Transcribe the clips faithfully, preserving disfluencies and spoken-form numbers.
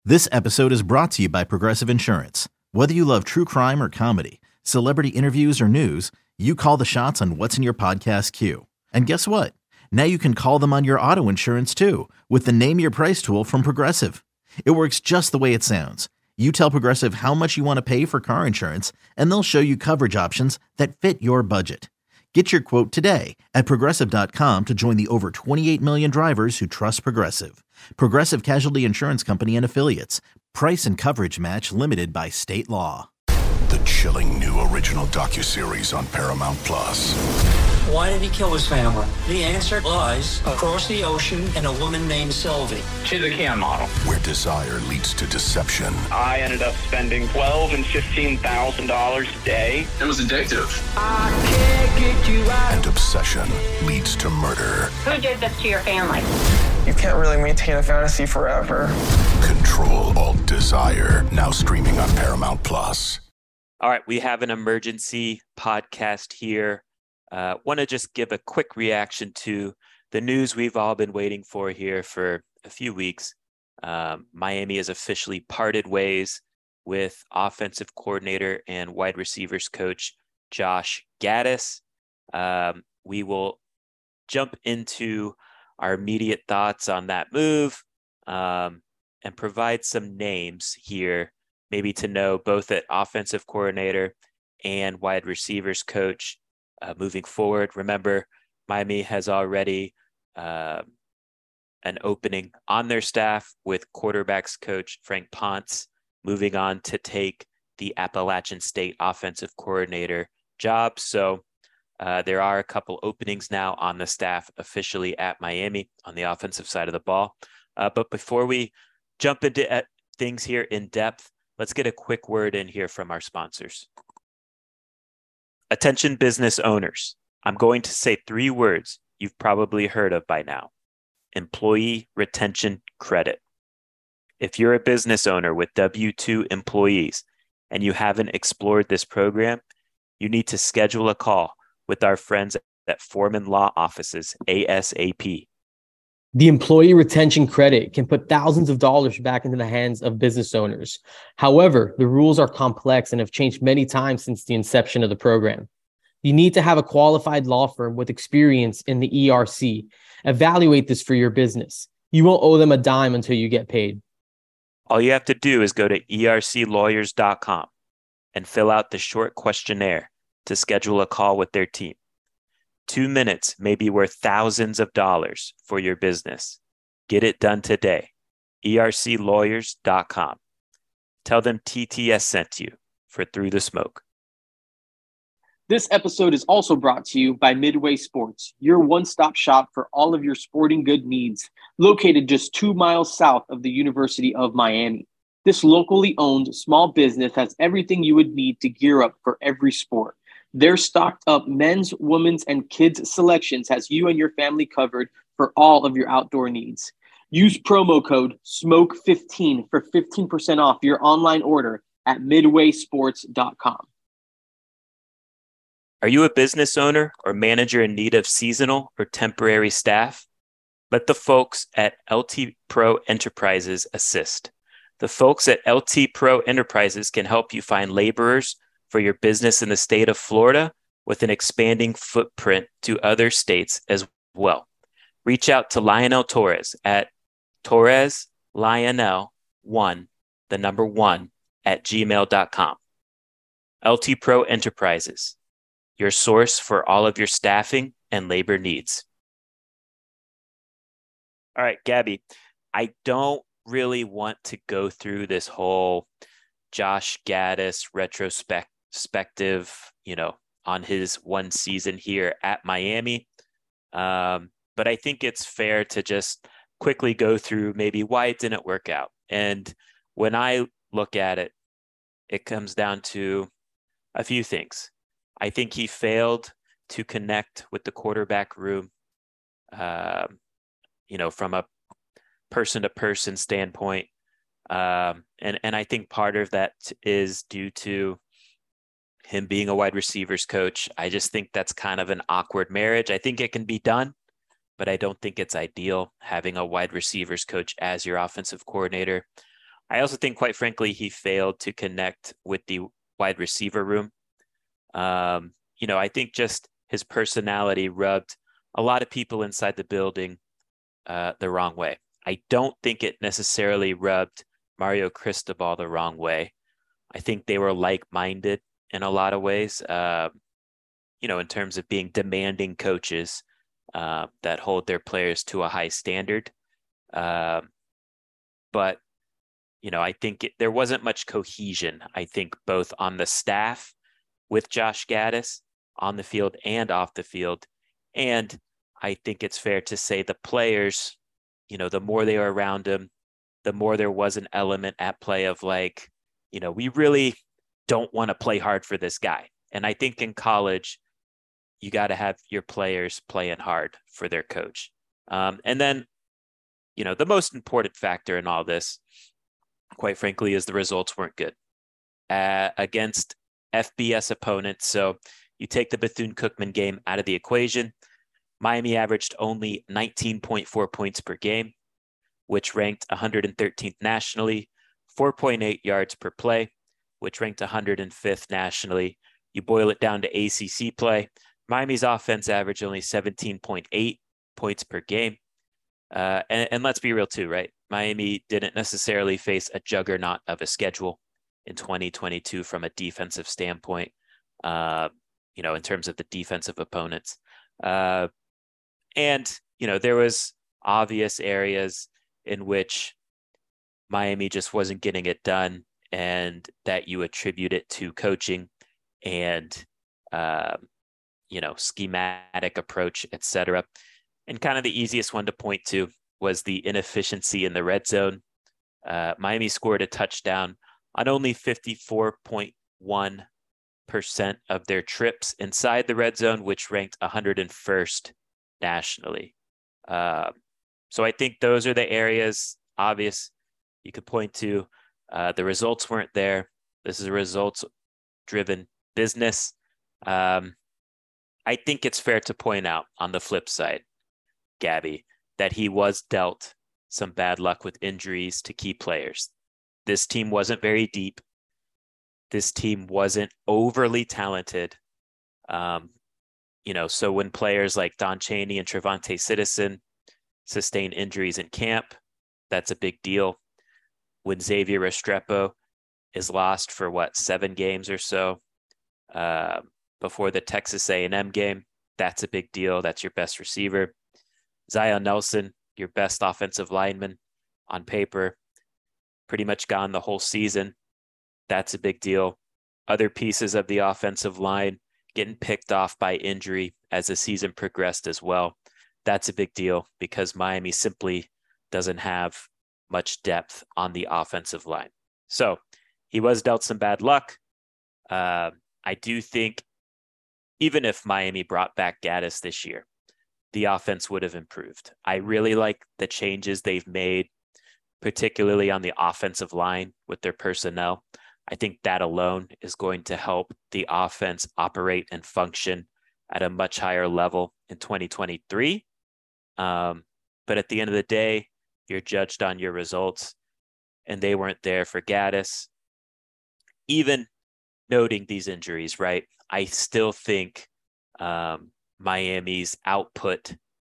This episode is brought to you by Progressive Insurance. Whether you love true crime or comedy, celebrity interviews or news, you call the shots on what's in your podcast queue. And guess what? Now you can call them on your auto insurance too with the Name Your Price tool from Progressive. It works just the way it sounds. You tell Progressive how much you want to pay for car insurance, and they'll show you coverage options that fit your budget. Get your quote today at progressive dot com to join the over twenty-eight million drivers who trust Progressive. Progressive Casualty Insurance Company and Affiliates. Price and coverage match limited by state law. The chilling new original docuseries on Paramount Plus. Why did he kill his family? The answer lies across the ocean in a woman named Sylvie. She's a Ken model. Where desire leads to deception. I ended up spending twelve and fifteen thousand dollars a day. It was addictive. I can't get you out. And obsession leads to murder. Who did this to your family? You can't really maintain a fantasy forever. Control Alt Desire. Now streaming on Paramount Plus. All right, we have an emergency podcast here. Uh, want to just give a quick reaction to the news we've all been waiting for here for a few weeks. Um, Miami has officially parted ways with offensive coordinator and wide receivers coach Josh Gattis. Um, we will jump into our immediate thoughts on that move um, and provide some names here, maybe to know both at offensive coordinator and wide receivers coach. Uh, moving forward, remember, Miami has already uh, an opening on their staff with quarterbacks coach Frank Ponce moving on to take the Appalachian State offensive coordinator job. So uh, there are a couple openings now on the staff officially at Miami on the offensive side of the ball. Uh, but before we jump into uh, things here in depth, let's get a quick word in here from our sponsors. Attention business owners, I'm going to say three words you've probably heard of by now. Employee retention credit. If you're a business owner with W two employees and you haven't explored this program, you need to schedule a call with our friends at Foreman Law Offices ASAP. The employee retention credit can put thousands of dollars back into the hands of business owners. However, the rules are complex and have changed many times since the inception of the program. You need to have a qualified law firm with experience in the E R C. Evaluate this for your business. You won't owe them a dime until you get paid. All you have to do is go to E R C lawyers dot com and fill out the short questionnaire to schedule a call with their team. Two minutes may be worth thousands of dollars for your business. Get it done today. E R C lawyers dot com. Tell them T T S sent you for Through the Smoke. This episode is also brought to you by Midway Sports, your one-stop shop for all of your sporting good needs, located just two miles south of the University of Miami. This locally owned small business has everything you would need to gear up for every sport. Their stocked up men's, women's, and kids selections has you and your family covered for all of your outdoor needs. Use promo code smoke fifteen for fifteen percent off your online order at midway sports dot com. Are you a business owner or manager in need of seasonal or temporary staff? Let the folks at L T Pro Enterprises assist. The folks at L T Pro Enterprises can help you find laborers for your business in the state of Florida with an expanding footprint to other states as well. Reach out to Lionel Torres at Torres Lionel one, the number one, at gmail dot com. L T Pro Enterprises, your source for all of your staffing and labor needs. All right, Gabby, I don't really want to go through this whole Josh Gattis retrospective, you know, on his one season here at Miami. Um, but I think it's fair to just quickly go through maybe why it didn't work out. And when I look at it, it comes down to a few things. I think he failed to connect with the quarterback room, um, you know, from a person-to-person standpoint. Um, and, and I think part of that is due to him being a wide receivers coach. I just think that's kind of an awkward marriage. I think it can be done, but I don't think it's ideal having a wide receivers coach as your offensive coordinator. I also think, quite frankly, he failed to connect with the wide receiver room. Um, you know, I think just his personality rubbed a lot of people inside the building uh, the wrong way. I don't think it necessarily rubbed Mario Cristobal the wrong way. I think they were like-minded in a lot of ways, uh, you know, in terms of being demanding coaches uh, that hold their players to a high standard. Uh, but, you know, I think it, there wasn't much cohesion, I think, both on the staff with Josh Gattis on the field and off the field. And I think it's fair to say the players, you know, the more they were around him, the more there was an element at play of like, you know, we really don't want to play hard for this guy. And I think in college, you got to have your players playing hard for their coach. Um, and then, you know, the most important factor in all this, quite frankly, is the results weren't good uh, against F B S opponents. So you take the Bethune-Cookman game out of the equation. Miami averaged only nineteen point four points per game, which ranked one hundred thirteenth nationally, four point eight yards per play, which ranked one hundred fifth nationally. You boil it down to A C C play. Miami's offense averaged only seventeen point eight points per game. Uh, and, and let's be real too, right? Miami didn't necessarily face a juggernaut of a schedule in twenty twenty-two from a defensive standpoint, uh, you know, in terms of the defensive opponents. Uh, and, you know, there was obvious areas in which Miami just wasn't getting it done, and that you attribute it to coaching and, uh, you know, schematic approach, et cetera. And kind of the easiest one to point to was the inefficiency in the red zone. Uh, Miami scored a touchdown on only fifty-four point one percent of their trips inside the red zone, which ranked one hundred first nationally. Uh, so I think those are the areas obvious you could point to. Uh, the results weren't there. This is a results-driven business. Um, I think it's fair to point out on the flip side, Gabby, that he was dealt some bad luck with injuries to key players. This team wasn't very deep. This team wasn't overly talented. Um, you know, so when players like Don Chaney and Trevante Citizen sustain injuries in camp, that's a big deal. When Xavier Restrepo is lost for what, seven games or so uh, before the Texas A and M game, that's a big deal. That's your best receiver. Zion Nelson, your best offensive lineman on paper, pretty much gone the whole season. That's a big deal. Other pieces of the offensive line getting picked off by injury as the season progressed as well. That's a big deal because Miami simply doesn't have much depth on the offensive line. So he was dealt some bad luck. Uh, I do think even if Miami brought back Gattis this year, the offense would have improved. I really like the changes they've made, particularly on the offensive line with their personnel. I think that alone is going to help the offense operate and function at a much higher level in twenty twenty-three. Um, but at the end of the day, you're judged on your results, and they weren't there for Gattis. Even noting these injuries, right, I still think um, Miami's output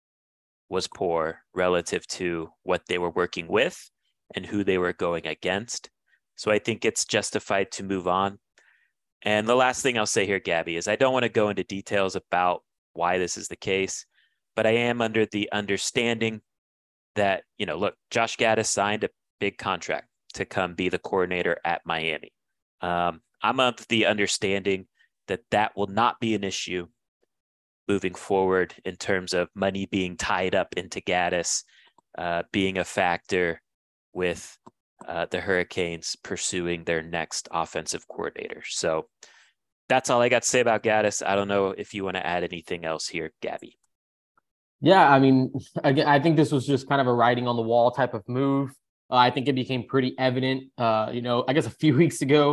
was poor relative to what they were working with and who they were going against. So I think it's justified to move on. And the last thing I'll say here, Gabby, is I don't want to go into details about why this is the case, but I am under the understanding that, you know, look, Josh Gattis signed a big contract to come be the coordinator at Miami. Um, I'm of the understanding that that will not be an issue moving forward in terms of money being tied up into Gattis, uh, being a factor with uh, the Hurricanes pursuing their next offensive coordinator. So that's all I got to say about Gattis. I don't know if you want to add anything else here, Gabby. Yeah, I mean, again, I think this was just kind of a writing on the wall type of move. Uh, I think it became pretty evident, uh, you know, I guess a few weeks ago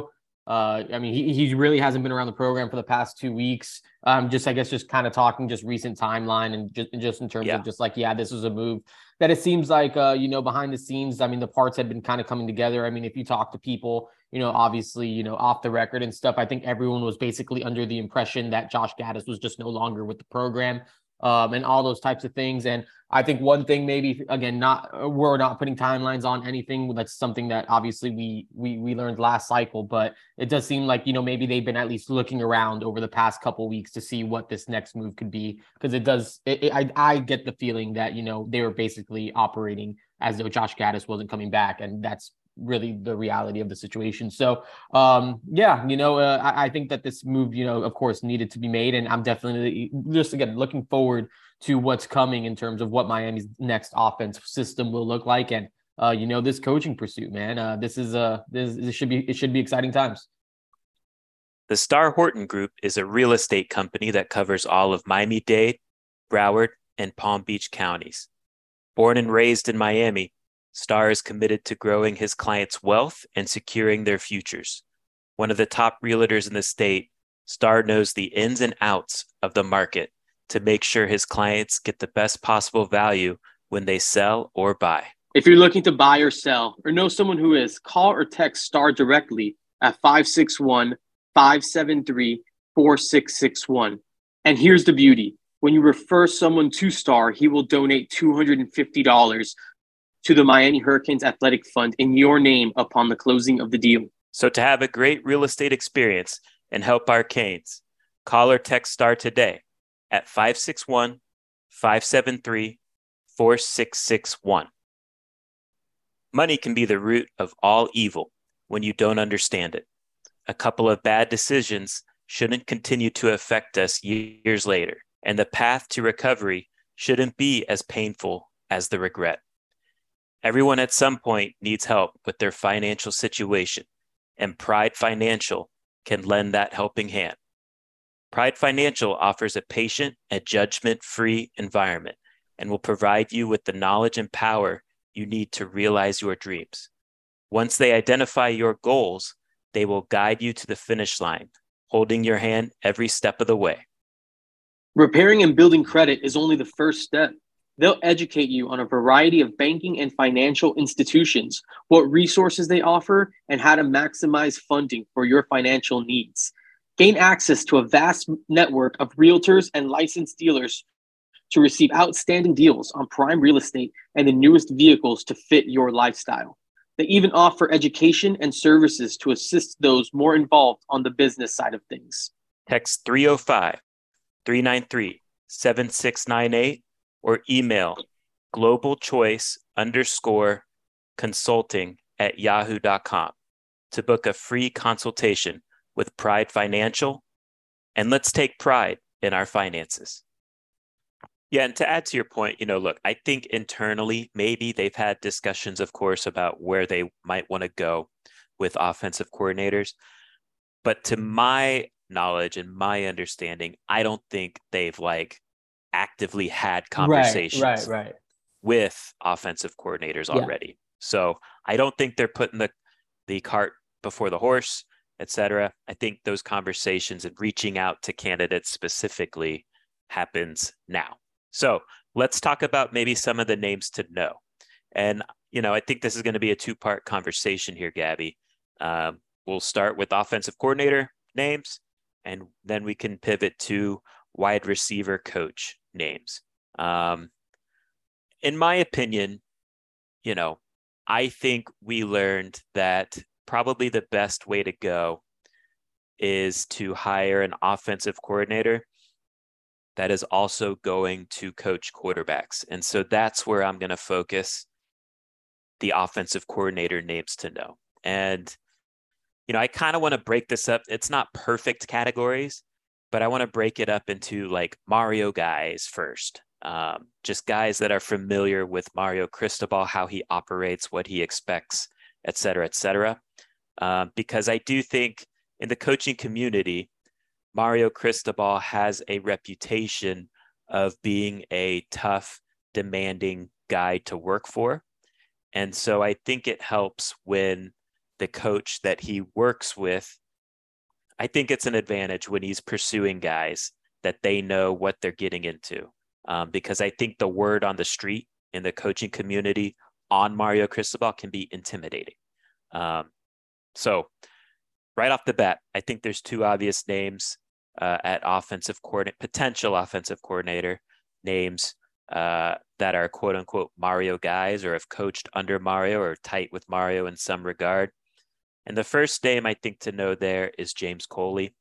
Uh, I mean, he, he really hasn't been around the program for the past two weeks. Um, just, I guess, just kind of talking just recent timeline and just, just in terms yeah. of just like, yeah, this was a move that it seems like, uh, you know, behind the scenes, I mean, the parts had been kind of coming together. I mean, if you talk to people, you know, obviously, you know, off the record and stuff, I think everyone was basically under the impression that Josh Gattis was just no longer with the program. Um, and all those types of things. And I think one thing, maybe again, not we're not putting timelines on anything. That's something that obviously we we we learned last cycle, but it does seem like, you know, maybe they've been at least looking around over the past couple of weeks to see what this next move could be, because it does. It, it, I I get the feeling that, you know, they were basically operating as though Josh Gattis wasn't coming back, and that's really the reality of the situation. So, um, yeah, you know, uh, I, I think that this move, you know, of course, needed to be made, and I'm definitely just again looking forward to what's coming in terms of what Miami's next offensive system will look like, and uh, you know, this coaching pursuit, man. Uh, this is uh, this, this should be it should be exciting times. The Starr Horton Group is a real estate company that covers all of Miami-Dade, Broward, and Palm Beach counties. Born and raised in Miami, Starr is committed to growing his clients' wealth and securing their futures. One of the top realtors in the state, Starr knows the ins and outs of the market to make sure his clients get the best possible value when they sell or buy. If you're looking to buy or sell or know someone who is, call or text Starr directly at five six one, five seven three, four six six one. And here's the beauty. When you refer someone to Starr, he will donate two hundred fifty dollars to the Miami Hurricanes Athletic Fund in your name upon the closing of the deal. So to have a great real estate experience and help our Canes, call or text Starr today at five six one, five seven three, four six six one. Money can be the root of all evil when you don't understand it. A couple of bad decisions shouldn't continue to affect us years later, and the path to recovery shouldn't be as painful as the regret. Everyone at some point needs help with their financial situation, and Pride Financial can lend that helping hand. Pride Financial offers a patient and judgment-free environment and will provide you with the knowledge and power you need to realize your dreams. Once they identify your goals, they will guide you to the finish line, holding your hand every step of the way. Repairing and building credit is only the first step. They'll educate you on a variety of banking and financial institutions, what resources they offer, and how to maximize funding for your financial needs. Gain access to a vast network of realtors and licensed dealers to receive outstanding deals on prime real estate and the newest vehicles to fit your lifestyle. They even offer education and services to assist those more involved on the business side of things. Text three oh five, three nine three, seven six nine eight or email globalchoice underscore consulting at yahoo dot com to book a free consultation with Pride Financial. And let's take pride in our finances. Yeah, and to add to your point, you know, look, I think internally, maybe they've had discussions, of course, about where they might want to go with offensive coordinators. But to my knowledge and my understanding, I don't think they've like actively had conversations right, right, right. with offensive coordinators Yeah. already. So I don't think they're putting the, the cart before the horse, et cetera. I think those conversations and reaching out to candidates specifically happens now. So let's talk about maybe some of the names to know. And, you know, I think this is going to be a two-part conversation here, Gabby. Um, we'll start with offensive coordinator names, and then we can pivot to wide receiver coach names. Um, in my opinion, you know, I think we learned that probably the best way to go is to hire an offensive coordinator that is also going to coach quarterbacks. And so that's where I'm going to focus the offensive coordinator names to know. And, you know, I kind of want to break this up. It's not perfect categories, but I want to break it up into like Mario guys first. Um, just guys that are familiar with Mario Cristobal, how he operates, what he expects, et cetera, et cetera. Um, because I do think in the coaching community, Mario Cristobal has a reputation of being a tough, demanding guy to work for. And so I think it helps when the coach that he works with I think it's an advantage when he's pursuing guys that they know what they're getting into. Um, because I think the word on the street in the coaching community on Mario Cristobal can be intimidating. Um, so right off the bat, I think there's two obvious names uh, at offensive coordinator, potential offensive coordinator names uh, that are quote unquote Mario guys or have coached under Mario or tight with Mario in some regard. And the first name I think to know there is James Coley.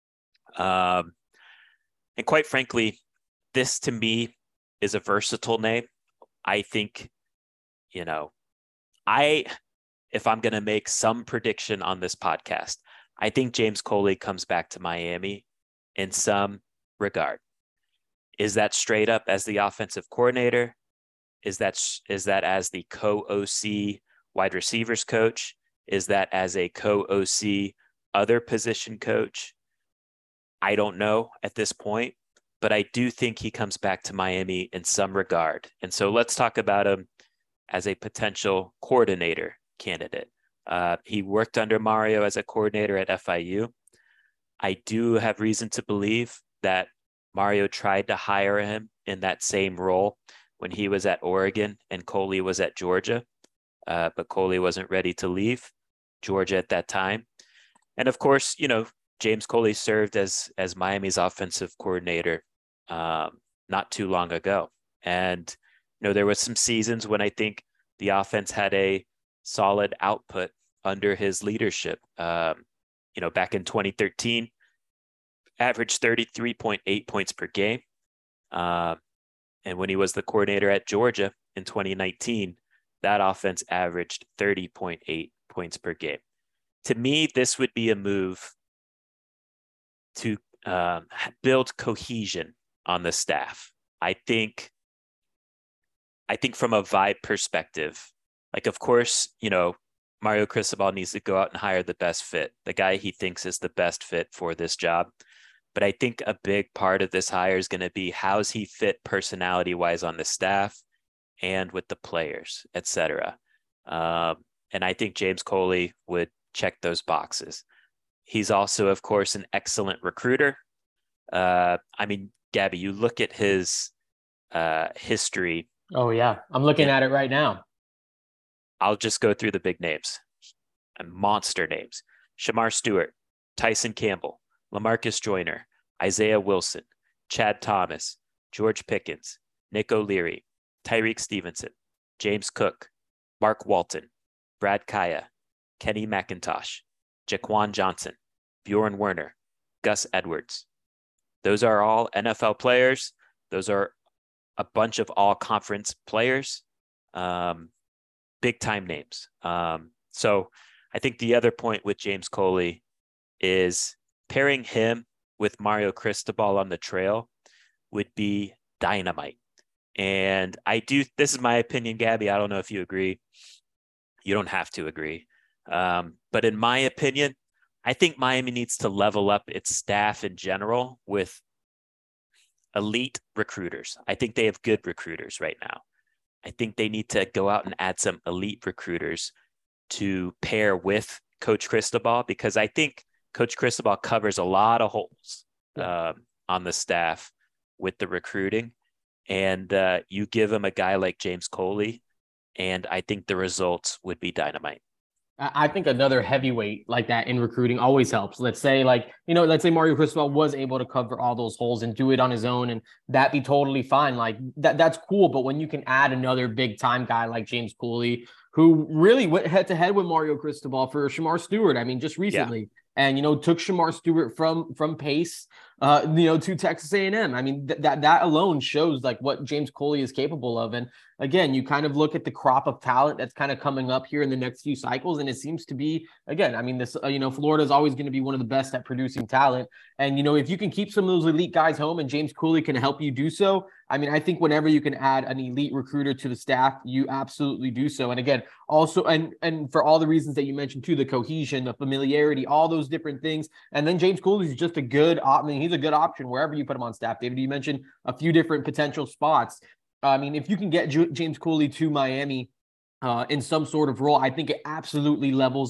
Um, and quite frankly, this to me is a versatile name. I think, you know, I, if I'm going to make some prediction on this podcast, I think James Coley comes back to Miami in some regard. Is that straight up as the offensive coordinator? Is that, is that as the co-O C wide receivers coach? Is that as a co-O C other position coach? I don't know at this point, but I do think he comes back to Miami in some regard. And so let's talk about him as a potential coordinator candidate. Uh, he worked under Mario as a coordinator at F I U. I do have reason to believe that Mario tried to hire him in that same role when he was at Oregon and Coley was at Georgia, uh, but Coley wasn't ready to leave Georgia at that time. And of course, you know, James Coley served as as Miami's offensive coordinator um, not too long ago. And, you know, there was some seasons when I think the offense had a solid output under his leadership. Um, you know, back in twenty thirteen, averaged thirty-three point eight points per game. Uh, and when he was the coordinator at Georgia in twenty nineteen, that offense averaged thirty point eight points per game. To me, this would be a move to um, build cohesion on the staff. I think, I think from a vibe perspective, like, of course, you know, Mario Cristobal needs to go out and hire the best fit, the guy he thinks is the best fit for this job. But I think a big part of this hire is going to be how's he fit personality wise on the staff and with the players, et cetera. Um, and I think James Coley would check those boxes. He's also, of course, an excellent recruiter. Uh, I mean, Gabby, you look at his uh, history. Oh, yeah. I'm looking at it right now. I'll just go through the big names, monster names. Shamar Stewart, Tyson Campbell, LaMarcus Joyner, Isaiah Wilson, Chad Thomas, George Pickens, Nick O'Leary, Tyreek Stevenson, James Cook, Mark Walton, Brad Kaya, Kenny McIntosh, Jaquan Johnson, Bjorn Werner, Gus Edwards. Those are all N F L players. Those are a bunch of all conference players, um, big time names. Um, so I think the other point with James Coley is pairing him with Mario Cristobal on the trail would be dynamite. And I do, this is my opinion, Gabby. I don't know if you agree. You don't have to agree. Um, but in my opinion, I think Miami needs to level up its staff in general with elite recruiters. I think they have good recruiters right now. I think they need to go out and add some elite recruiters to pair with Coach Cristobal, because I think Coach Cristobal covers a lot of holes um, on the staff with the recruiting. And uh, you give him a guy like James Coley, and I think the results would be dynamite. I think another heavyweight like that in recruiting always helps. Let's say like, you know, let's say Mario Cristobal was able to cover all those holes and do it on his own, and that be totally fine. Like that, that's cool. But when you can add another big time guy like James Coley, who really went head to head with Mario Cristobal for Shamar Stewart, I mean, just recently, yeah. and, you know, took Shamar Stewart from, from Pace, uh, you know, to Texas A and M. I mean, th- that, that alone shows like what James Coley is capable of. And again, you kind of look at the crop of talent that's kind of coming up here in the next few cycles. And it seems to be, again, I mean, this, uh, you know, Florida is always going to be one of the best at producing talent. And, you know, if you can keep some of those elite guys home and James Coley can help you do so, I mean, I think whenever you can add an elite recruiter to the staff, you absolutely do so. And again, also, and, and for all the reasons that you mentioned too, the cohesion, the familiarity, all those different things. And then James Coley is just a good, I mean, he's a good option wherever you put him on staff. David, you mentioned a few different potential spots. I mean, if you can get J- James Coley to Miami uh, in some sort of role, I think it absolutely levels up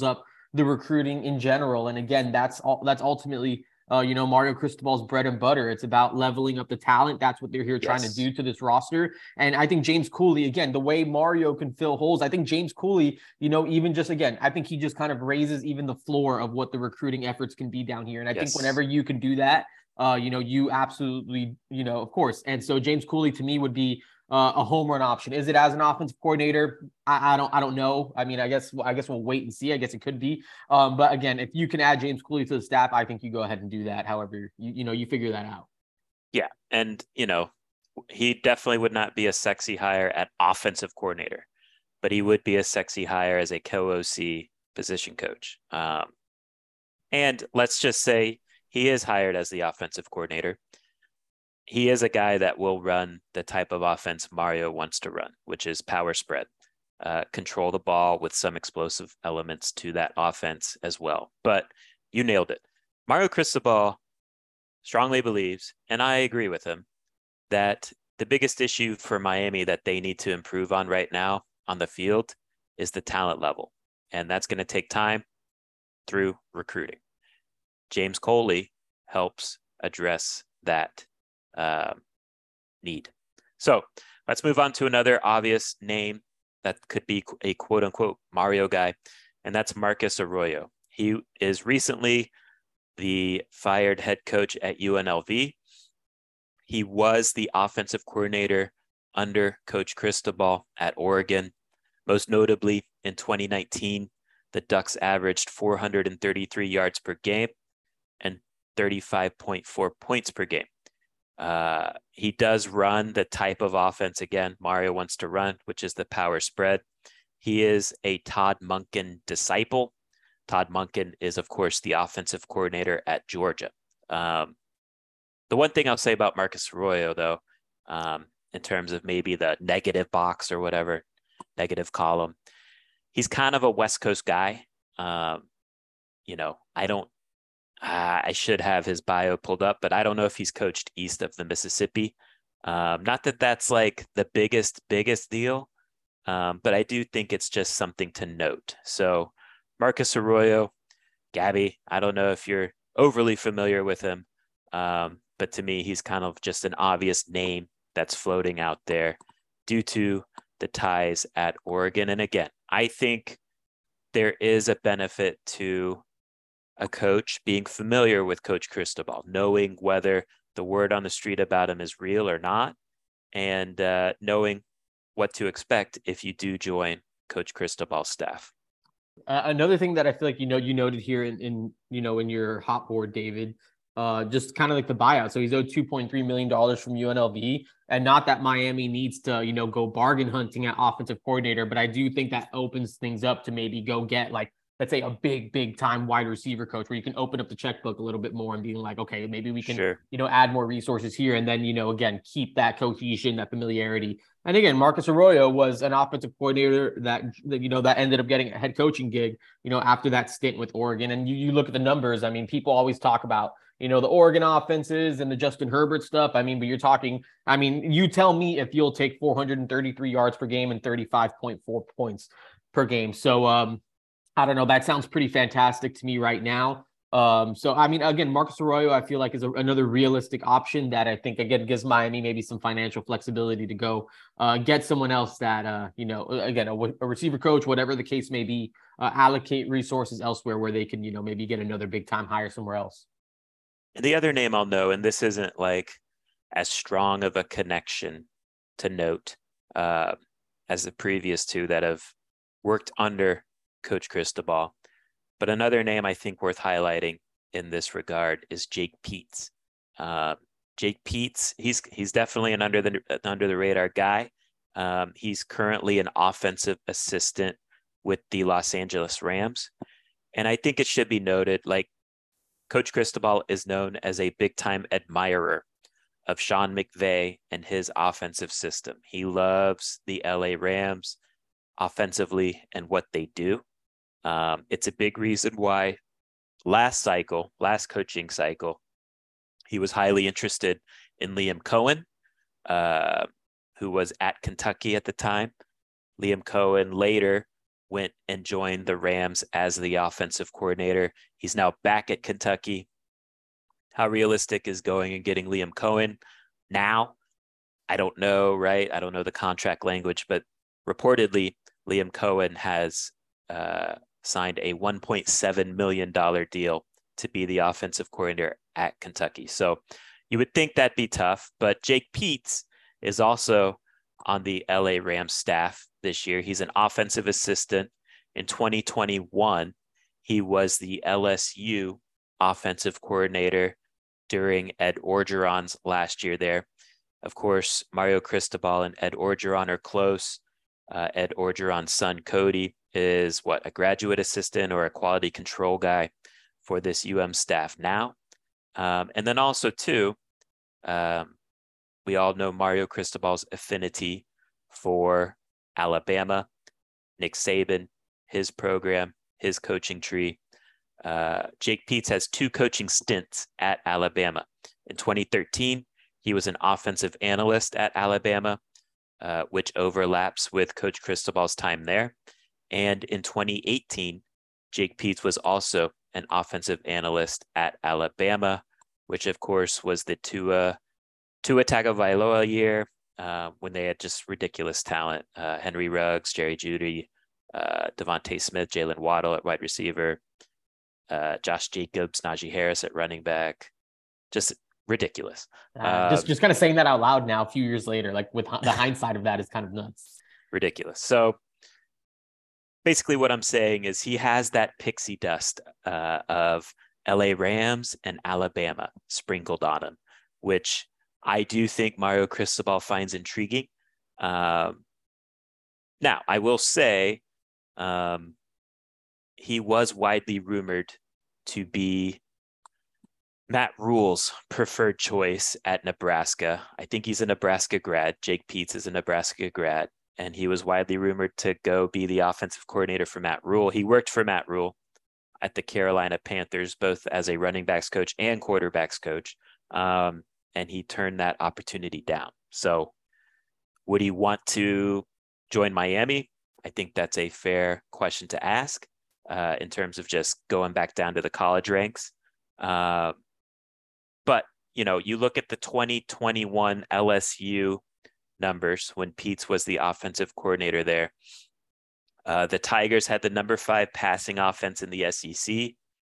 the recruiting in general. And again, that's all, that's ultimately, uh, you know, Mario Cristobal's bread and butter. It's about leveling up the talent. That's what they're here trying Yes. to do to this roster. And I think James Cooley, again, the way Mario can fill holes, I think James Cooley, you know, even just, again, I think he just kind of raises even the floor of what the recruiting efforts can be down here. And I Yes. think whenever you can do that, uh, you know, you absolutely, you know, of course. And so James Cooley to me would be uh, a home run option. Is it as an offensive coordinator? I, I don't, I don't know. I mean, I guess, I guess we'll wait and see. I guess it could be. Um, but again, if you can add James Cooley to the staff, I think you go ahead and do that. However, you, you know, you figure that out. Yeah. And, you know, he definitely would not be a sexy hire at offensive coordinator, but he would be a sexy hire as a co-O C position coach. Um, and let's just say he is hired as the offensive coordinator. He is a guy that will run the type of offense Mario wants to run, which is power spread, uh, control the ball with some explosive elements to that offense as well. But you nailed it. Mario Cristobal strongly believes, and I agree with him, that the biggest issue for Miami that they need to improve on right now on the field is the talent level. And that's going to take time through recruiting. James Coley helps address that uh, need. So let's move on to another obvious name that could be a quote unquote Mario guy, and that's Marcus Arroyo. He is recently the fired head coach at U N L V. He was the offensive coordinator under Coach Cristobal at Oregon. Most notably in twenty nineteen, the Ducks averaged four hundred thirty-three yards per game and thirty-five point four points per game. Uh, he does run the type of offense, again, Mario wants to run, which is the power spread. He is a Todd Monken disciple. Todd Monken is, of course, the offensive coordinator at Georgia. Um, the one thing I'll say about Marcus Arroyo, though, um, in terms of maybe the negative box or whatever, negative column, he's kind of a West Coast guy. Um, you know, I don't, Uh, I should have his bio pulled up, but I don't know if he's coached east of the Mississippi. Um, not that that's like the biggest, biggest deal, um, but I do think it's just something to note. So Marcus Arroyo, Gabby, I don't know if you're overly familiar with him, um, but to me, he's kind of just an obvious name that's floating out there due to the ties at Oregon. And again, I think there is a benefit to a coach being familiar with Coach Cristobal, knowing whether the word on the street about him is real or not, and uh, knowing what to expect if you do join Coach Cristobal's staff. Uh, another thing that I feel like, you know, you noted here in, in you know, in your hot board, David, uh, just kind of like the buyout. So he's owed two point three million dollars from U N L V, and not that Miami needs to, you know, go bargain hunting at offensive coordinator, but I do think that opens things up to maybe go get like, let's say a big, big time wide receiver coach where you can open up the checkbook a little bit more and being like, okay, maybe we can, Sure. you know, add more resources here. And then, you know, again, keep that cohesion, that familiarity. And again, Marcus Arroyo was an offensive coordinator that, that, you know, that ended up getting a head coaching gig, you know, after that stint with Oregon. And you, you look at the numbers. I mean, people always talk about, you know, the Oregon offenses and the Justin Herbert stuff. I mean, but you're talking, I mean, you tell me if you'll take four hundred thirty-three yards per game and thirty-five point four points per game. So, um, I don't know. That sounds pretty fantastic to me right now. Um, so, I mean, again, Marcus Arroyo, I feel like is a, another realistic option that I think, again, gives Miami maybe some financial flexibility to go uh, get someone else that, uh, you know, again, a, a receiver coach, whatever the case may be, uh, allocate resources elsewhere where they can, you know, maybe get another big time hire somewhere else. And the other name I'll know, and this isn't like as strong of a connection to note uh, as the previous two that have worked under Coach Cristobal, but another name I think worth highlighting in this regard is Jake Peetz. Uh, Jake Peetz, he's he's definitely an under the under the radar guy. Um, he's currently an offensive assistant with the Los Angeles Rams, and I think it should be noted, like Coach Cristobal is known as a big time admirer of Sean McVay and his offensive system. He loves the L A Rams offensively and what they do. Um, it's a big reason why last cycle, last coaching cycle, he was highly interested in Liam Cohen, uh, who was at Kentucky at the time. Liam Cohen later went and joined the Rams as the offensive coordinator. He's now back at Kentucky. How realistic is going and getting Liam Cohen now? I don't know, right? I don't know the contract language, but reportedly Liam Cohen has uh, signed a one point seven million dollars deal to be the offensive coordinator at Kentucky. So you would think that'd be tough, but Jake Peetz is also on the L A Rams staff this year. He's an offensive assistant. In twenty twenty-one, he was the L S U offensive coordinator during Ed Orgeron's last year there. Of course, Mario Cristobal and Ed Orgeron are close. Uh, Ed Orgeron's son, Cody, is what, a graduate assistant or a quality control guy for this U M staff now. Um, and then also, too, um, we all know Mario Cristobal's affinity for Alabama, Nick Saban, his program, his coaching tree. Uh, Jake Peetz has two coaching stints at Alabama. In twenty thirteen, he was an offensive analyst at Alabama, uh, which overlaps with Coach Cristobal's time there. And in twenty eighteen, Jake Peetz was also an offensive analyst at Alabama, which of course was the Tua, Tua Tagovailoa year uh, when they had just ridiculous talent. Uh, Henry Ruggs, Jerry Jeudy, uh, Devontae Smith, Jalen Waddle at wide receiver, uh, Josh Jacobs, Najee Harris at running back. Just ridiculous. Uh, just, just kind of saying that out loud now, a few years later, like with the hindsight of that is kind of nuts. Ridiculous. So basically what I'm saying is he has that pixie dust uh, of L A Rams and Alabama sprinkled on him, which I do think Mario Cristobal finds intriguing. Um, now, I will say um, he was widely rumored to be Matt Rule's preferred choice at Nebraska. I think he's a Nebraska grad. Jake Peetz is a Nebraska grad, and he was widely rumored to go be the offensive coordinator for Matt Rule. He worked for Matt Rule at the Carolina Panthers, both as a running backs coach and quarterbacks coach, um, and he turned that opportunity down. So would he want to join Miami? I think that's a fair question to ask uh, in terms of just going back down to the college ranks. Uh, But, you know, you look at the twenty twenty-one L S U numbers when Peetz was the offensive coordinator there. Uh, the Tigers had the number five passing offense in the S E C.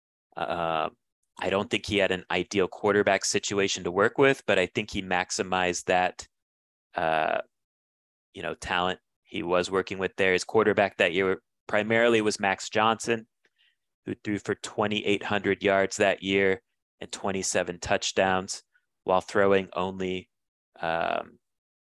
Uh, I don't think he had an ideal quarterback situation to work with, but I think he maximized that, uh, you know, talent he was working with there. His quarterback that year primarily was Max Johnson, who threw for twenty-eight hundred yards that year and twenty-seven touchdowns while throwing only um,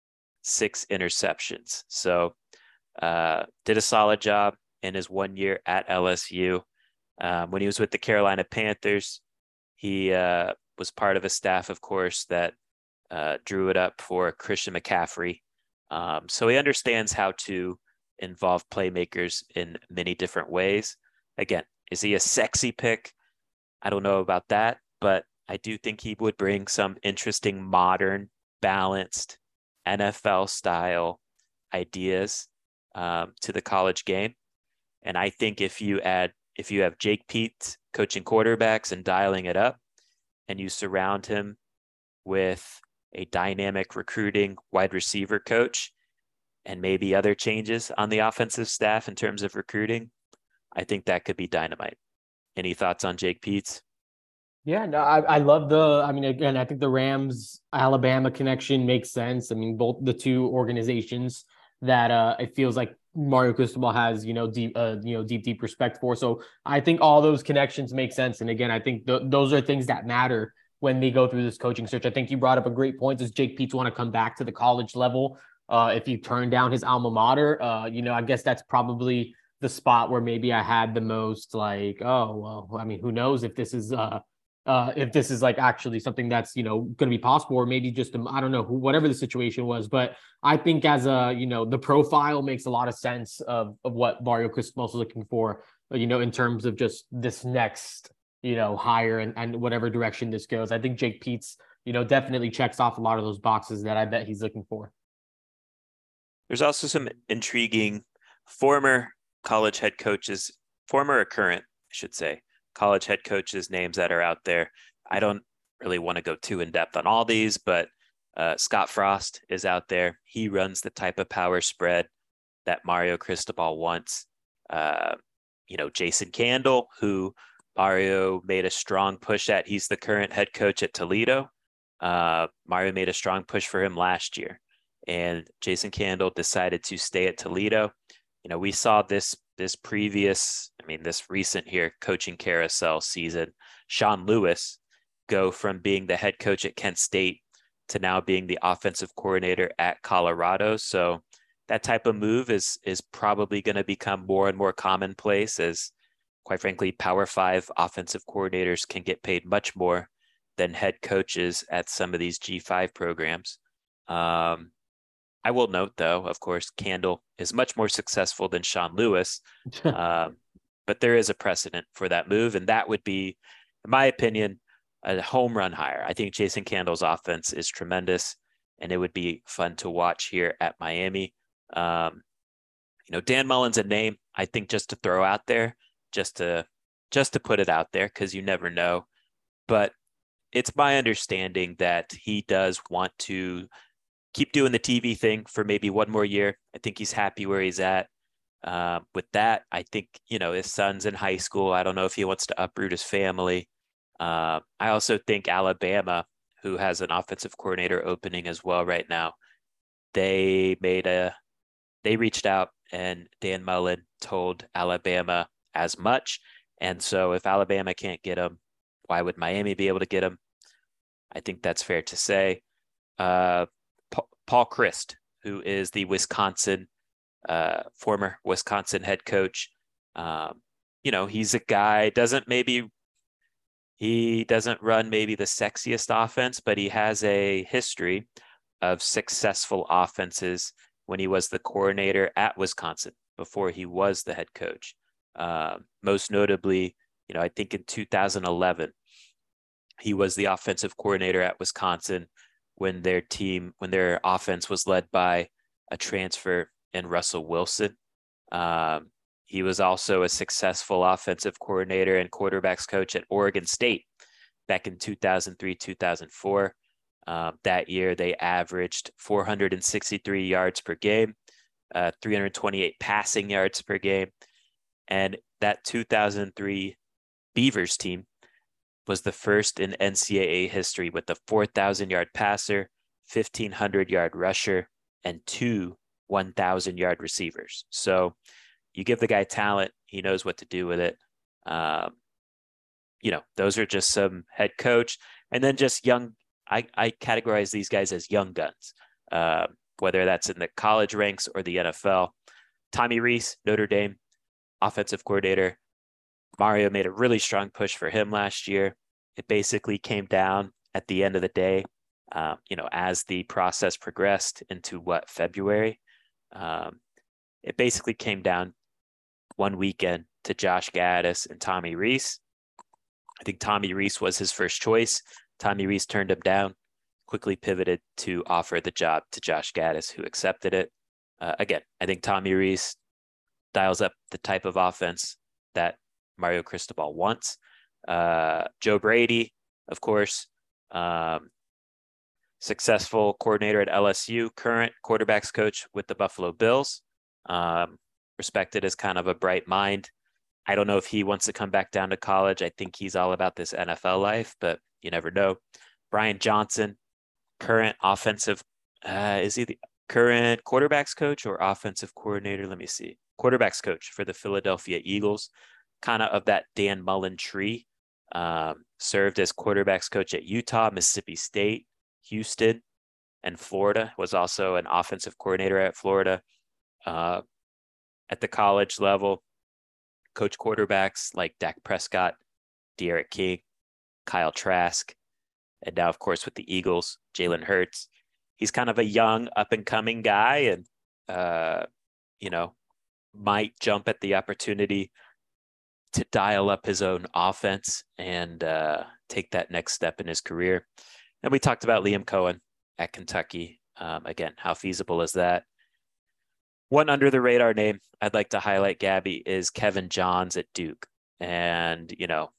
six interceptions. So uh, did a solid job in his one year at L S U. Um, when he was with the Carolina Panthers, he uh, was part of a staff, of course, that uh, drew it up for Christian McCaffrey. Um, so he understands how to involve playmakers in many different ways. Again, is he a sexy pick? I don't know about that, but I do think he would bring some interesting, modern, balanced N F L style ideas um, to the college game. And I think if you add, if you have Jake Peetz coaching quarterbacks and dialing it up, and you surround him with a dynamic recruiting wide receiver coach and maybe other changes on the offensive staff in terms of recruiting, I think that could be dynamite. Any thoughts on Jake Peetz? Yeah, no, I, I love the, I mean, again, I think the Rams Alabama connection makes sense. I mean, both the two organizations that uh, it feels like Mario Cristobal has, you know, deep, uh, you know, deep, deep respect for. So I think all those connections make sense. And again, I think th- those are things that matter when they go through this coaching search. I think you brought up a great point. Does Jake Peetz want to come back to the college level? Uh, if you turn down his alma mater, uh, you know, I guess that's probably the spot where maybe I had the most like, oh, well, I mean, who knows if this is, uh, uh, if this is like actually something that's, you know, going to be possible, or maybe just, um, I don't know, who, whatever the situation was. But I think as a, you know, the profile makes a lot of sense of, of what Mario Cristobal is looking for, you know, in terms of just this next, you know, hire and, and whatever direction this goes. I think Jake Peetz, you know, definitely checks off a lot of those boxes that I bet he's looking for. There's also some intriguing former college head coaches, former or current, I should say, college head coaches' names that are out there. I don't really want to go too in depth on all these, but uh, Scott Frost is out there. He runs the type of power spread that Mario Cristobal wants. Uh, you know, Jason Candle, who Mario made a strong push at. He's the current head coach at Toledo. Uh, Mario made a strong push for him last year, and Jason Candle decided to stay at Toledo. You know, we saw this this previous, I mean, this recent here coaching carousel season, Sean Lewis go from being the head coach at Kent State to now being the offensive coordinator at Colorado. So that type of move is is probably going to become more and more commonplace as, quite frankly, Power Five offensive coordinators can get paid much more than head coaches at some of these G five programs. Um, I will note, though, of course, Candle is much more successful than Sean Lewis, um, but there is a precedent for that move, and that would be, in my opinion, a home run hire. I think Jason Candle's offense is tremendous, and it would be fun to watch here at Miami. Um, you know, Dan Mullen's a name, I think, just to throw out there, just to just to put it out there, because you never know. But it's my understanding that he does want to keep doing the T V thing for maybe one more year. I think he's happy where he's at. Uh, with that, I think, you know, his son's in high school. I don't know if he wants to uproot his family. Uh, I also think Alabama, who has an offensive coordinator opening as well right now, they made a, they reached out, and Dan Mullen told Alabama as much. And so if Alabama can't get him, why would Miami be able to get him? I think that's fair to say. Uh, Pa- Paul Chryst, who is the Wisconsin, uh, former Wisconsin head coach. Um, you know, he's a guy, doesn't maybe, he doesn't run maybe the sexiest offense, but he has a history of successful offenses when he was the coordinator at Wisconsin before he was the head coach. Uh, most notably, you know, I think in two thousand eleven, he was the offensive coordinator at Wisconsin when their team, when their offense was led by a transfer in Russell Wilson. Um, he was also a successful offensive coordinator and quarterbacks coach at Oregon State back in two thousand three, two thousand four. Um, that year, they averaged four hundred sixty-three yards per game, uh, three hundred twenty-eight passing yards per game. And that two thousand three Beavers team was the first in N C double A history with a four thousand yard passer, fifteen hundred yard rusher, and two one thousand yard receivers. So you give the guy talent, he knows what to do with it. Um, you know, those are just some head coach. And then just young, I, I categorize these guys as young guns, uh, whether that's in the college ranks or the N F L. Tommy Rees, Notre Dame, offensive coordinator. Mario made a really strong push for him last year. It basically came down at the end of the day, um, you know, as the process progressed into what, February. Um, it basically came down one weekend to Josh Gaddis and Tommy Rees. I think Tommy Rees was his first choice. Tommy Rees turned him down, quickly pivoted to offer the job to Josh Gaddis, who accepted it. Uh, again, I think Tommy Rees dials up the type of offense that Mario Cristobal wants. Uh, Joe Brady, of course, um, successful coordinator at L S U, current quarterbacks coach with the Buffalo Bills, um, respected as kind of a bright mind. I don't know if he wants to come back down to college. I think he's all about this N F L life, but you never know. Brian Johnson, current offensive, uh, is he the current quarterbacks coach or offensive coordinator? Let me see. Quarterbacks coach for the Philadelphia Eagles, kind of of that Dan Mullen tree. Um, served as quarterbacks coach at Utah, Mississippi State, Houston, and Florida. Was also an offensive coordinator at Florida. Uh, at the college level, coach quarterbacks like Dak Prescott, De'Aaron King, Kyle Trask, and now, of course, with the Eagles, Jalen Hurts. He's kind of a young, up-and-coming guy, and, uh, you know, might jump at the opportunity to dial up his own offense and uh, take that next step in his career. And we talked about Liam Cohen at Kentucky. Um, again, how feasible is that? One under the radar name I'd like to highlight, Gabby, is Kevin Johns at Duke. And, you know,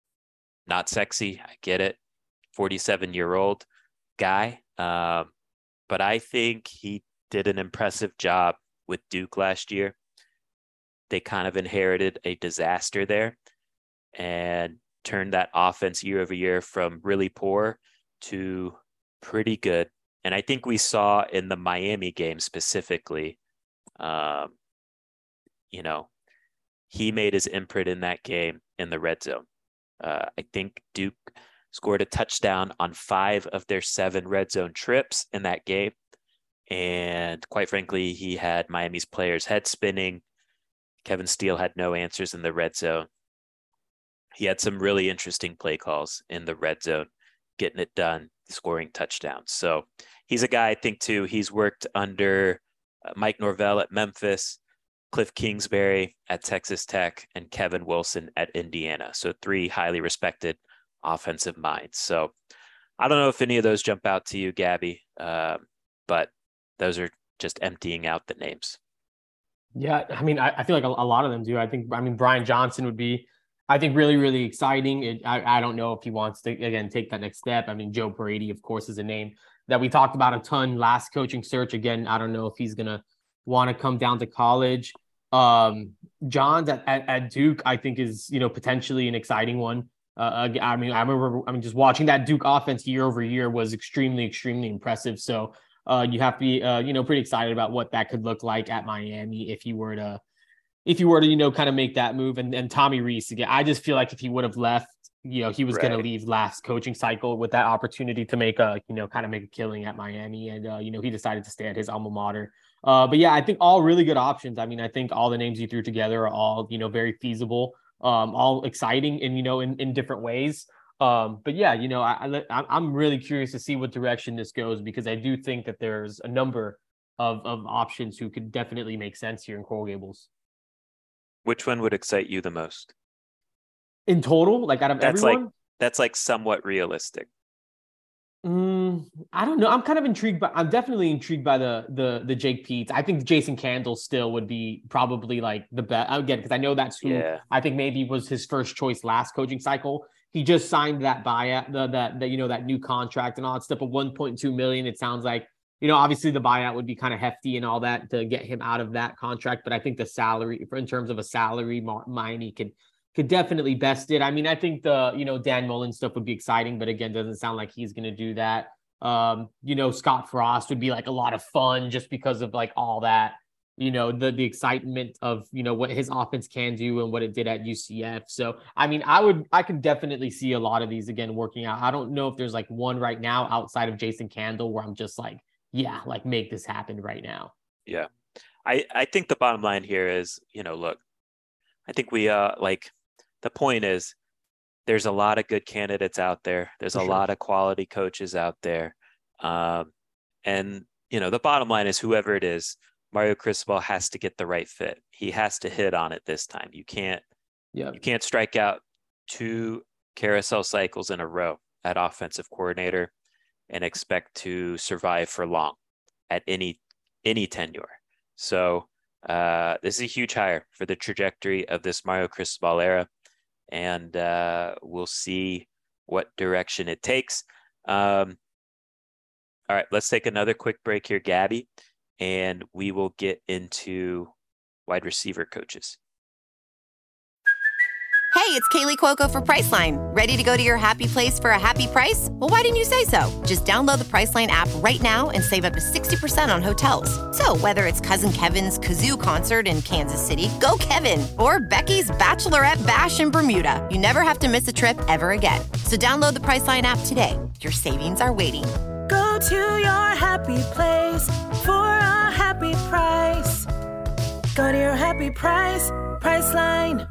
not sexy. I get it. forty-seven year old guy. Um, but I think he did an impressive job with Duke last year. They kind of inherited a disaster there and turned that offense year over year from really poor to pretty good. And I think we saw in the Miami game specifically, um, you know, he made his imprint in that game in the red zone. Uh, I think Duke scored a touchdown on five of their seven red zone trips in that game. And quite frankly, he had Miami's players head spinning. Kevin Steele had no answers in the red zone. He had some really interesting play calls in the red zone, getting it done, scoring touchdowns. So he's a guy, I think, too, he's worked under uh, Mike Norvell at Memphis, Cliff Kingsbury at Texas Tech, and Kevin Wilson at Indiana. So three highly respected offensive minds. So I don't know if any of those jump out to you, Gabby, uh, but those are just emptying out the names. Yeah, I mean, I, I feel like a, a lot of them do. I think, I mean, Brian Johnson would be, I think, really, really exciting. It, I, I don't know if he wants to, again, take that next step. I mean, Joe Brady, of course, is a name that we talked about a ton last coaching search. Again, I don't know if he's going to want to come down to college. Um, Johns at, at, at Duke, I think, is, you know, potentially an exciting one. Uh, I mean, I remember, I mean, just watching that Duke offense year over year was extremely, extremely impressive. So uh, you have to be, uh, you know, pretty excited about what that could look like at Miami if you were to, if you were to, you know, kind of make that move. And, and Tommy Rees, again, I just feel like if he would have left, you know, he was right. going to leave last coaching cycle with that opportunity to make a, you know, kind of make a killing at Miami. And, uh, you know, he decided to stay at his alma mater. Uh, but yeah, I think all really good options. I mean, I think all the names you threw together are all, you know, very feasible, um, all exciting and, you know, in, in different ways. Um, but yeah, you know, I, I, I'm really curious to see what direction this goes, because I do think that there's a number of, of options who could definitely make sense here in Coral Gables. Which one would excite you the most? In total, like out of that's everyone? Like, that's like somewhat realistic. Mm, I don't know. I'm kind of intrigued, but I'm definitely intrigued by the the the Jake Peets. I think Jason Candle still would be probably like the best again, because I know that's who yeah. I think maybe was his first choice last coaching cycle. He just signed that buyout, the that that you know that new contract and all that stuff of one point two million. It sounds like, you know, obviously the buyout would be kind of hefty and all that to get him out of that contract. But I think the salary, in terms of a salary, Miami could could definitely best it. I mean, I think the, you know, Dan Mullen stuff would be exciting, but again, doesn't sound like he's going to do that. Um, you know, Scott Frost would be like a lot of fun just because of like all that, you know, the, the excitement of, you know, what his offense can do and what it did at U C F. So, I mean, I would, I could definitely see a lot of these again working out. I don't know if there's like one right now outside of Jason Candle where I'm just like, yeah, like make this happen right now. Yeah. I, I think the bottom line here is, you know, look, I think we, uh, like, the point is there's a lot of good candidates out there. There's For a sure. lot of quality coaches out there. Um, and, you know, the bottom line is whoever it is, Mario Cristobal has to get the right fit. He has to hit on it this time. You can't, yeah. you can't strike out two carousel cycles in a row at offensive coordinator and expect to survive for long at any, any tenure. So uh, this is a huge hire for the trajectory of this Mario Cristobal era. And uh, we'll see what direction it takes. Um, all right, let's take another quick break here, Gabby, and we will get into wide receiver coaches. Hey, it's Kaylee Cuoco for Priceline. Ready to go to your happy place for a happy price? Well, why didn't you say so? Just download the Priceline app right now and save up to sixty percent on hotels. So whether it's Cousin Kevin's Kazoo Concert in Kansas City, go Kevin, or Becky's Bachelorette Bash in Bermuda, you never have to miss a trip ever again. So download the Priceline app today. Your savings are waiting. Go to your happy place for a happy price. Go to your happy price, Priceline.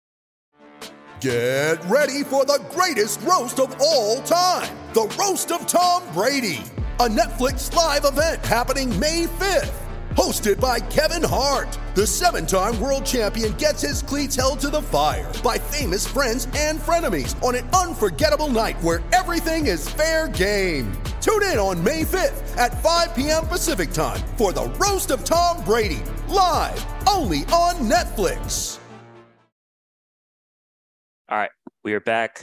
Get ready for the greatest roast of all time, the Roast of Tom Brady, a Netflix live event happening May fifth. Hosted by Kevin Hart, the seven-time world champion gets his cleats held to the fire by famous friends and frenemies on an unforgettable night where everything is fair game. Tune in on May fifth at five p.m. Pacific time for the Roast of Tom Brady, live only on Netflix. All right, we are back.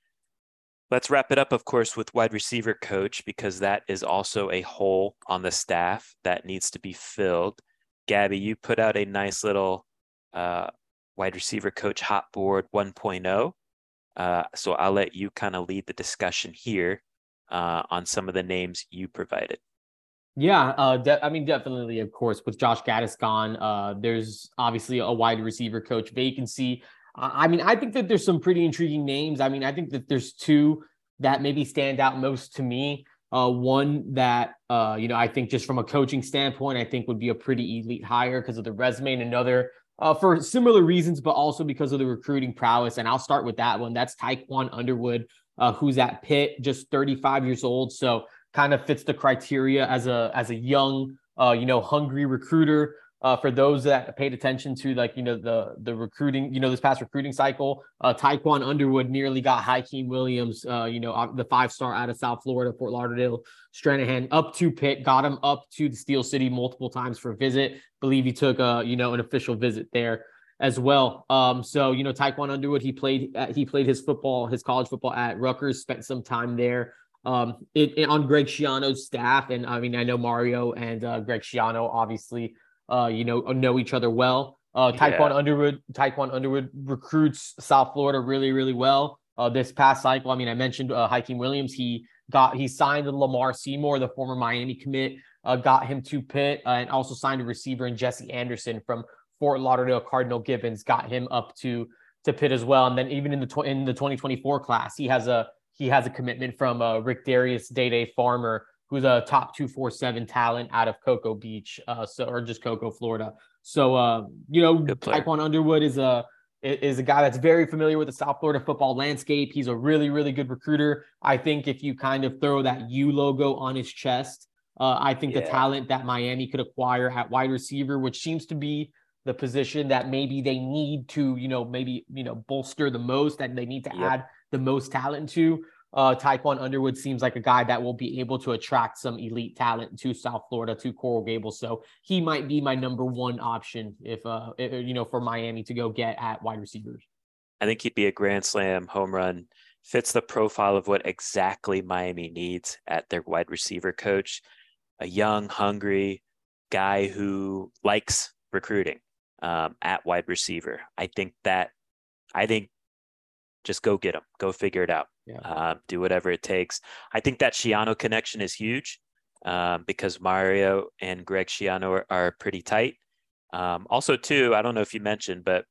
Let's wrap it up, of course, with wide receiver coach, because that is also a hole on the staff that needs to be filled. Gabby, you put out a nice little uh, wide receiver coach hot board one point oh. Uh, so I'll let you kind of lead the discussion here uh, on some of the names you provided. Yeah, uh, de- I mean, definitely, of course, with Josh Gattis gone, uh, there's obviously a wide receiver coach vacancy. Uh, I mean, I think that there's some pretty intriguing names. I mean, I think that there's two that maybe stand out most to me. Uh, one that, uh, you know, I think just from a coaching standpoint, I think would be a pretty elite hire because of the resume, and another uh, for similar reasons, but also because of the recruiting prowess. And I'll start with that one. That's Taekwon Underwood, uh, who's at Pitt, just thirty-five years old. So kind of fits the criteria as a as a young, uh, you know, hungry recruiter. Uh, for those that paid attention to, like, you know, the the recruiting, you know, this past recruiting cycle, uh, Taekwon Underwood nearly got Hakeem Williams, uh, you know, the five-star out of South Florida, Fort Lauderdale, Stranahan, up to Pitt, got him up to the Steel City multiple times for a visit. Believe he took a, you know, an official visit there as well. Um, so, you know, Taekwon Underwood, he played at, he played his football, his college football at Rutgers, spent some time there. Um, it, it, on Greg Schiano's staff. And I mean, I know Mario and uh, Greg Schiano obviously, uh, you know, know each other well. Uh, Taekwon Yeah. Underwood, Taekwon Underwood recruits South Florida really, really well. Uh, this past cycle, I mean, I mentioned uh, Hakeem Williams. He got, he signed Lamar Seymour, the former Miami commit, uh, got him to Pitt, uh, and also signed a receiver in Jesse Anderson from Fort Lauderdale Cardinal Gibbons, got him up to, to Pitt as well. And then even in the, tw- in the twenty twenty-four class, he has a, He has a commitment from uh, Rick Darius, Day-Day Farmer, who's a top two forty-seven talent out of Cocoa Beach, uh, so or just Cocoa, Florida. So, uh, you know, Taekwon Underwood is a is a guy that's very familiar with the South Florida football landscape. He's a really, really good recruiter. I think if you kind of throw that U logo on his chest, uh, I think Yeah. the talent that Miami could acquire at wide receiver, which seems to be the position that maybe they need to, you know, maybe, you know, bolster the most, that they need to Yep. add the most talent to. Uh, Taekwon Underwood seems like a guy that will be able to attract some elite talent to South Florida, to Coral Gables. So he might be my number one option if, uh, if, you know, for Miami to go get at wide receivers. I think he'd be a grand slam home run. Fits the profile of what exactly Miami needs at their wide receiver coach. A young, hungry guy who likes recruiting um, at wide receiver. I think that, I think just go get him, go figure it out. Yeah. Uh, do whatever it takes. I think that Schiano connection is huge um, because Mario and Greg Schiano are, are pretty tight. Um, also, too, I don't know if you mentioned, but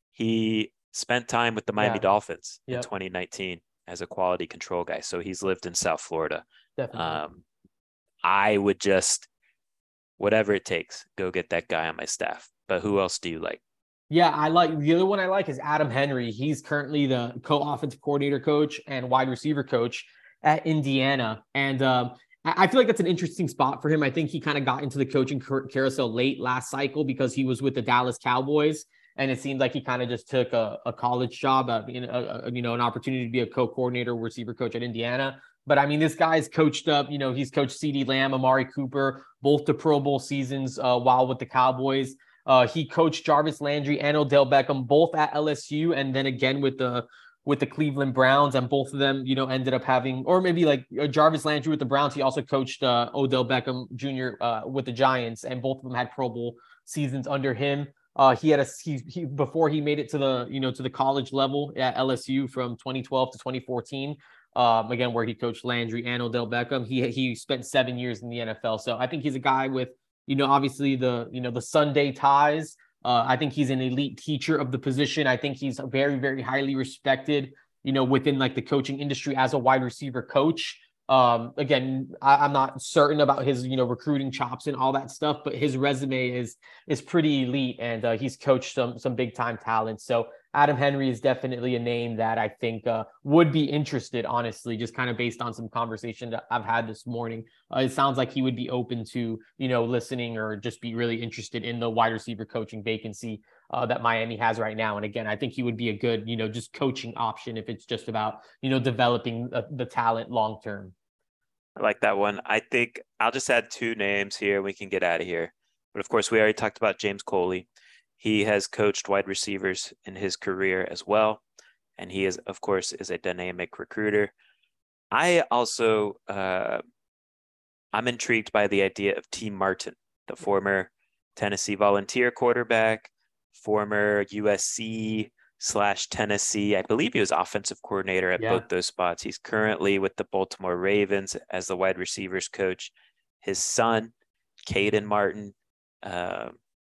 he spent time with the Miami Yeah. Dolphins Yep. in twenty nineteen as a quality control guy. So he's lived in South Florida. Definitely. Um, I would just, whatever it takes, go get that guy on my staff. But who else do you like? Yeah, I like the other one I like is Adam Henry. He's currently the co-offensive coordinator coach and wide receiver coach at Indiana. And um, I I feel like that's an interesting spot for him. I think he kind of got into the coaching car- carousel late last cycle because he was with the Dallas Cowboys. And it seemed like he kind of just took a, a college job, uh, in a, a, you know, an opportunity to be a co-coordinator, receiver coach at Indiana. But I mean, this guy's coached up, you know, he's coached CeeDee Lamb, Amari Cooper, both to Pro Bowl seasons uh, while with the Cowboys. Uh, he coached Jarvis Landry and Odell Beckham both at L S U, and then again with the with the Cleveland Browns, and both of them, you know, ended up having, or maybe like uh, Jarvis Landry with the Browns. He also coached uh, Odell Beckham Junior uh, with the Giants, and both of them had Pro Bowl seasons under him. Uh, he had a he, he before he made it to the you know to the college level at L S U from twenty twelve to twenty fourteen. Um, again, where he coached Landry and Odell Beckham. He he spent seven years in the N F L, so I think he's a guy with, you know, obviously the, you know, the Sunday ties. Uh, I think he's an elite teacher of the position. I think he's very, very highly respected, you know, within like the coaching industry as a wide receiver coach. Um, again, I, I'm not certain about his, you know, recruiting chops and all that stuff, but his resume is, is pretty elite, and uh, he's coached some, some big time talent. So Adam Henry is definitely a name that I think uh, would be interested, honestly, just kind of based on some conversation that I've had this morning. Uh, it sounds like he would be open to, you know, listening or just be really interested in the wide receiver coaching vacancy uh, that Miami has right now. And again, I think he would be a good, you know, just coaching option if it's just about, you know, developing uh, the talent long term. I like that one. I think I'll just add two names here. We can get out of here. But of course, we already talked about James Coley. He has coached wide receivers in his career as well. And he is, of course, is a dynamic recruiter. I also, uh, I'm intrigued by the idea of T. Martin, the former Tennessee Volunteer quarterback, former U S C slash Tennessee. I believe he was offensive coordinator at yeah. both those spots. He's currently with the Baltimore Ravens as the wide receivers coach. His son, Caden Martin, uh,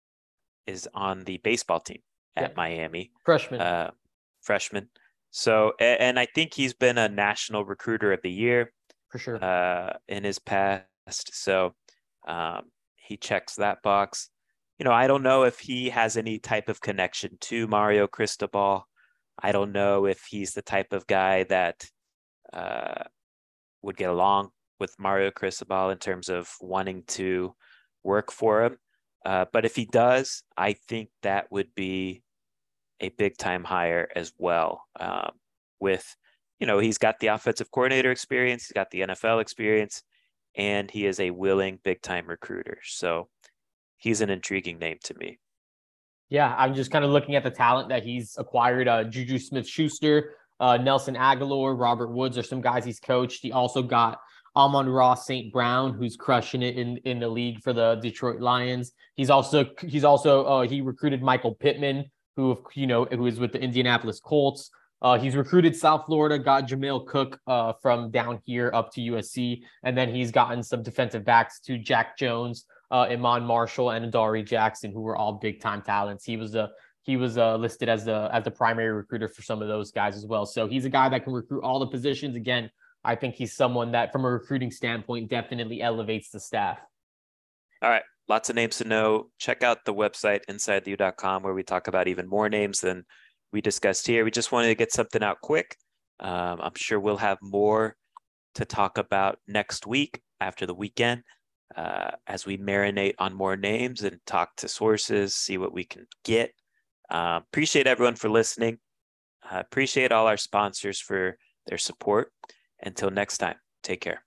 is on the baseball team at yeah. Miami. Freshman. Uh, freshman. So, and I think he's been a national recruiter of the year for sure uh, in his past. So um, he checks that box. You know, I don't know if he has any type of connection to Mario Cristobal. I don't know if he's the type of guy that uh, would get along with Mario Cristobal in terms of wanting to work for him. Uh, but if he does, I think that would be a big time hire as well. Um, with, you know, he's got the offensive coordinator experience, he's got the N F L experience, and he is a willing big time recruiter. So he's an intriguing name to me. Yeah, I'm just kind of looking at the talent that he's acquired. Uh, Juju Smith-Schuster, uh, Nelson Aguilar, Robert Woods are some guys he's coached. He also got Amon-Ra Saint Brown, who's crushing it in, in the league for the Detroit Lions. He's also he's also uh, he recruited Michael Pittman, who you know who is with the Indianapolis Colts. Uh, he's recruited South Florida, got Jameel Cook uh, from down here up to U S C, and then he's gotten some defensive backs to Jack Jones, uh, Iman Marshall, and Adoree Jackson, who were all big time talents. He was a he was uh, listed as the as the primary recruiter for some of those guys as well. So he's a guy that can recruit all the positions. Again, I think he's someone that, from a recruiting standpoint, definitely elevates the staff. All right. Lots of names to know. Check out the website inside the u dot com where we talk about even more names than we discussed here. We just wanted to get something out quick. Um, I'm sure we'll have more to talk about next week after the weekend uh, as we marinate on more names and talk to sources, see what we can get. Uh, appreciate everyone for listening. Uh, appreciate all our sponsors for their support. Until next time, take care.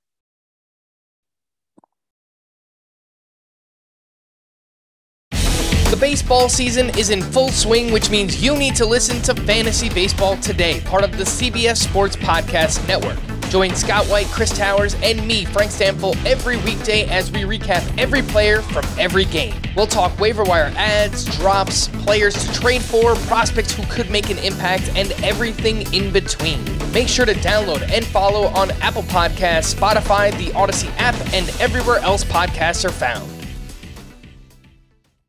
The baseball season is in full swing, which means you need to listen to Fantasy Baseball Today, part of the C B S Sports Podcast Network. Join Scott White, Chris Towers, and me, Frank Stample, every weekday as we recap every player from every game. We'll talk waiver wire ads, drops, players to trade for, prospects who could make an impact, and everything in between. Make sure to download and follow on Apple Podcasts, Spotify, the Odyssey app, and everywhere else podcasts are found.